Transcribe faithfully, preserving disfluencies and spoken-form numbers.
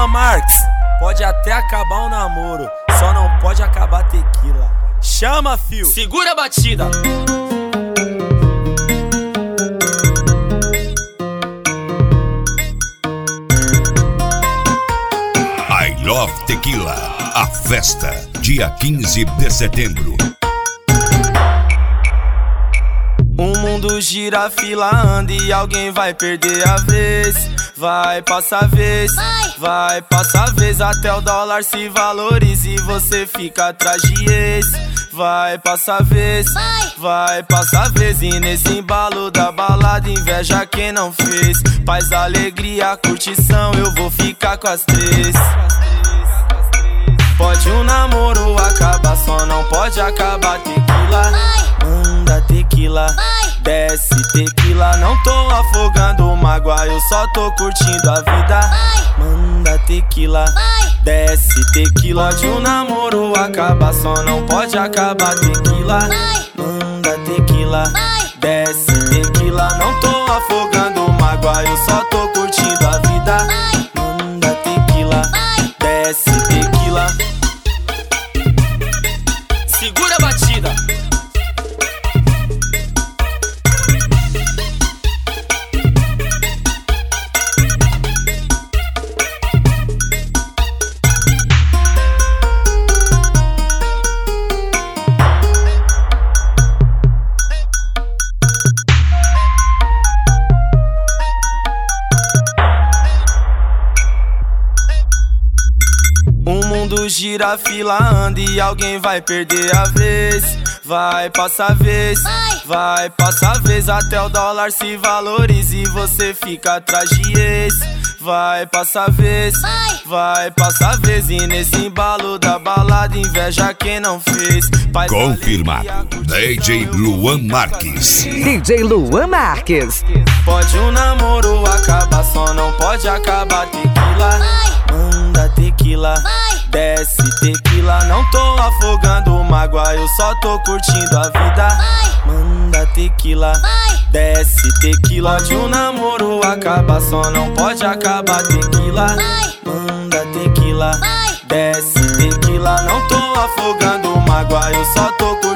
Luan Marques, pode até acabar o namoro, só não pode acabar tequila. Chama, fio, segura a batida. I Love Tequila, a festa, dia quinze de setembro. O mundo gira, fila anda e alguém vai perder a vez. Vai passar vez, vai, vai passar vez até o dólar se valorize e você fica atrás de ex. Vai passar vez, vai, vai passar vez e nesse embalo da balada inveja quem não fez. Paz, alegria, curtição, eu vou ficar com as três. Pode um namoro acabar, só não pode acabar tequila. Manda tequila, desce tequila. Não tô afogando mágoa, eu só tô curtindo a vida. Manda tequila, desce tequila. Pode um namoro acabar, só não pode acabar tequila. Manda tequila, desce tequila. Não tô afogando mágoa, eu só tô curtindo a vida. Manda tequila, desce tequila. Segura a batida. O mundo gira, fila anda e alguém vai perder a vez. Vai passar vez, vai, vai passar vez até o dólar se valorize e você fica atrás de ex. Vai passar vez, vai, vai passar vez e nesse embalo da balada inveja quem não fez. Paz, confirmado, D J Luan Marques. D J Luan Marques. Pode um namoro acabar, só não pode acabar tequila. Manda tequila, desce tequila. Não tô afogando mágoa, eu só tô curtindo a vida. Manda tequila, desce tequila. Pode um namoro acabar, só não pode acabar tequila. Manda tequila, desce tequila. Não tô afogando mágoa, eu só tô curtindo